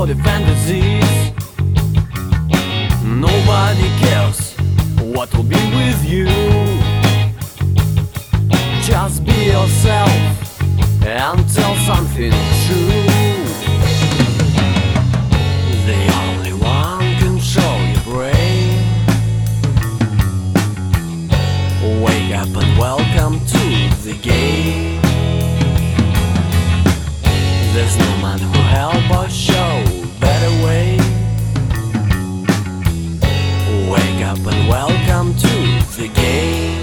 the fantasies. Nobody cares what will be with you. Just be yourself and tell something true. The only one control your brain. Wake up and welcome to the game. There's no man who help or show better way. Wake up and welcome to the game.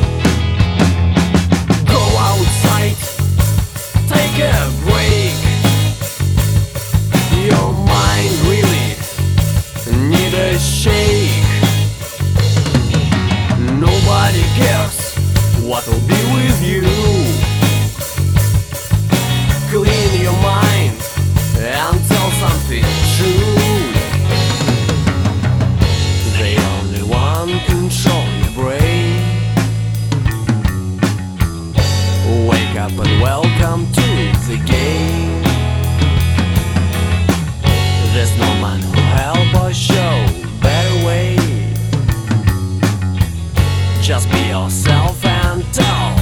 Go outside, take a break. Your mind really need a shake. Nobody cares what will be with you. Clean your mind and tell something true. The only one control your brain. Wake up and welcome to the game. There's no man who help or show better way. Just be yourself and tell.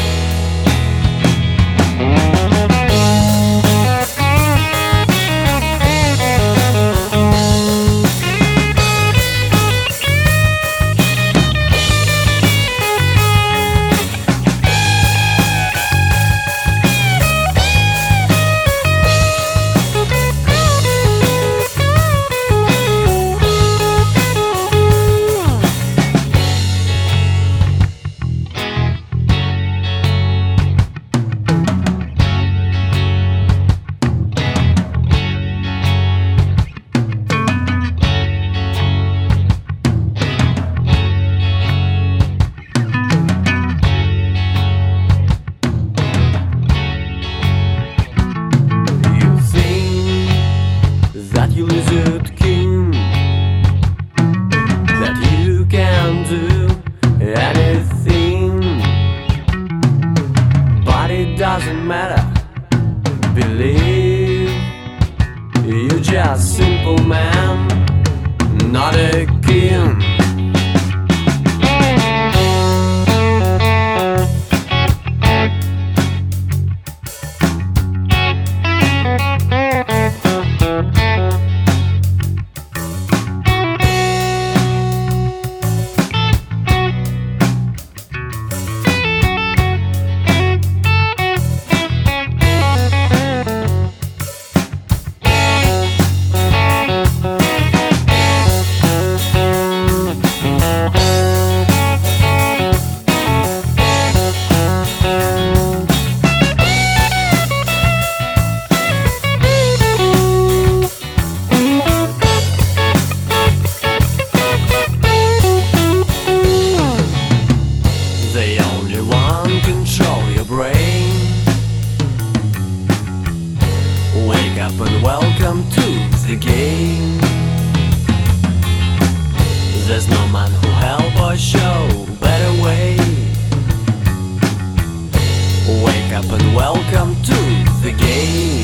You lizard king, that you can do anything, but it doesn't matter. Believe you're just simple man, not a king. The only one control your brain. Wake up and welcome to the game. There's no man who help or show better way. Wake up and welcome to the game.